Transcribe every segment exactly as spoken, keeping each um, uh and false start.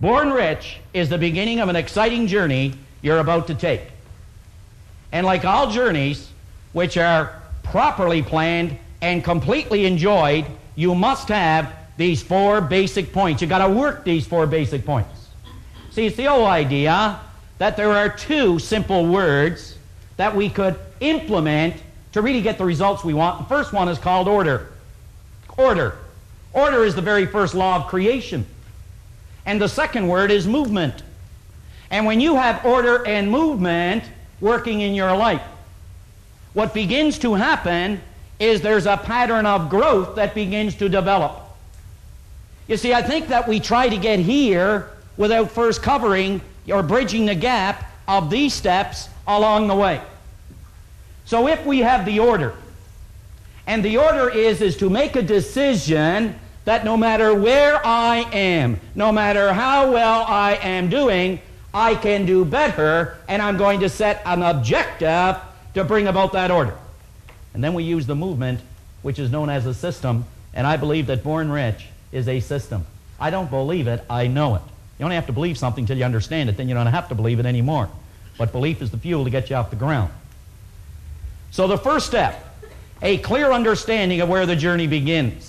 Born Rich is the beginning of an exciting journey you're about to take. And like all journeys which are properly planned and completely enjoyed, you must have these four basic points. You've got to work these four basic points. See, it's the old idea that there are two simple words that we could implement to really get the results we want. The first one is called order. Order. Order is the very first law of creation. And the second word is movement. And when you have order and movement working in your life, what begins to happen is there's a pattern of growth that begins to develop. You see, I think that we try to get here without first covering or bridging the gap of these steps along the way. So if we have the order, and the order is, is to make a decision that no matter where I am, no matter how well I am doing, I can do better, and I'm going to set an objective to bring about that order. And then we use the movement, which is known as a system, and I believe that Born Rich is a system. I don't believe it, I know it. You only have to believe something till you understand it, then you don't have to believe it anymore. But belief is the fuel to get you off the ground. So the first step, a clear understanding of where the journey begins.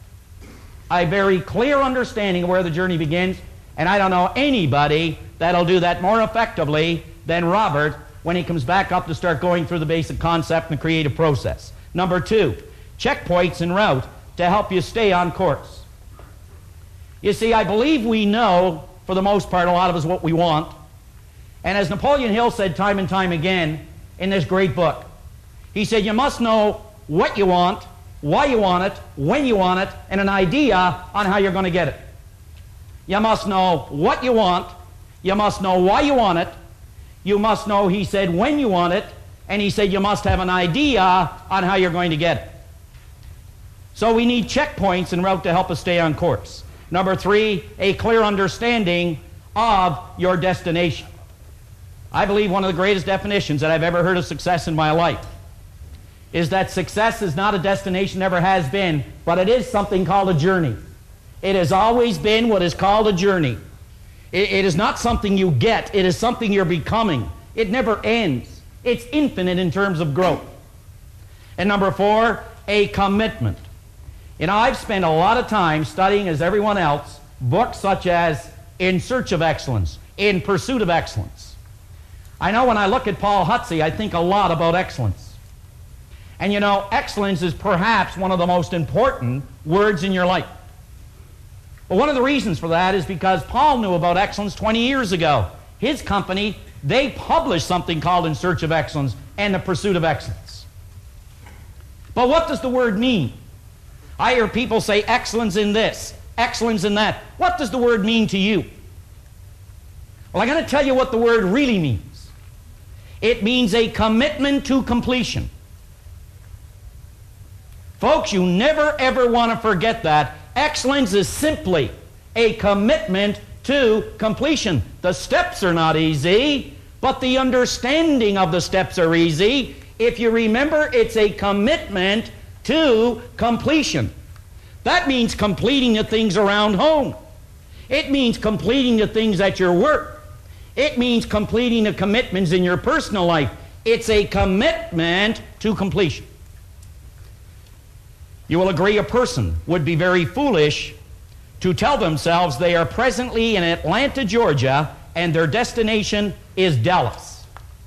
A very clear understanding of where the journey begins, and I don't know anybody that'll do that more effectively than Robert when he comes back up to start going through the basic concept and the creative process. Number two, checkpoints en route to help you stay on course. You see, I believe we know, for the most part, a lot of us what we want. And as Napoleon Hill said time and time again in this great book, he said, you must know what you want, why you want it, when you want it, and an idea on how you're going to get it. You must know what you want, you must know why you want it, you must know, he said, when you want it, and he said you must have an idea on how you're going to get it. So we need checkpoints en route to help us stay on course. Number three, a clear understanding of your destination. I believe one of the greatest definitions that I've ever heard of success in my life is that success is not a destination, never has been, but it is something called a journey. It has always been what is called a journey. It, it is not something you get, it is something you're becoming. It never ends. It's infinite in terms of growth. And number four, a commitment. You know, I've spent a lot of time studying, as everyone else, books such as In Search of Excellence, In Pursuit of Excellence. I know when I look at Paul Hutsey, I think a lot about excellence. And you know, excellence is perhaps one of the most important words in your life. But one of the reasons for that is because Paul knew about excellence twenty years ago. His company, they published something called In Search of Excellence and The Pursuit of Excellence. But what does the word mean? I hear people say excellence in this, excellence in that. What does the word mean to you? Well, I'm going to tell you what the word really means. It means a commitment to completion. Folks, you never ever want to forget that. Excellence is simply a commitment to completion. The steps are not easy, but the understanding of the steps are easy. If you remember, it's a commitment to completion. That means completing the things around home. It means completing the things at your work. It means completing the commitments in your personal life. It's a commitment to completion. You will agree a person would be very foolish to tell themselves they are presently in Atlanta, Georgia, and their destination is Dallas.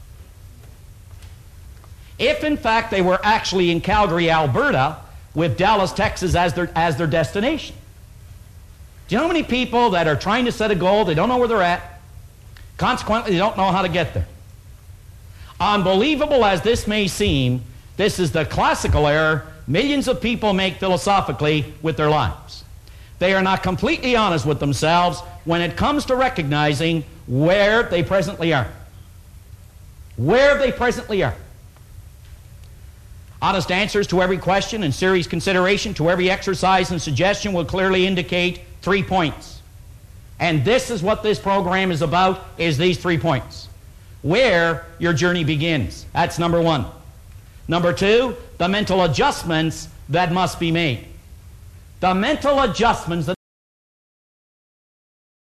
If, in fact, they were actually in Calgary, Alberta, with Dallas, Texas as their, as their destination. Do you know how many people that are trying to set a goal, they don't know where they're at, consequently they don't know how to get there? Unbelievable as this may seem, this is the classical error millions of people make philosophically with their lives. They are not completely honest with themselves when it comes to recognizing where they presently are. Where they presently are. Honest answers to every question and serious consideration to every exercise and suggestion will clearly indicate three points. And this is what this program is about, is these three points. Where your journey begins. That's number one. Number two, the mental adjustments that must be made. The mental adjustments that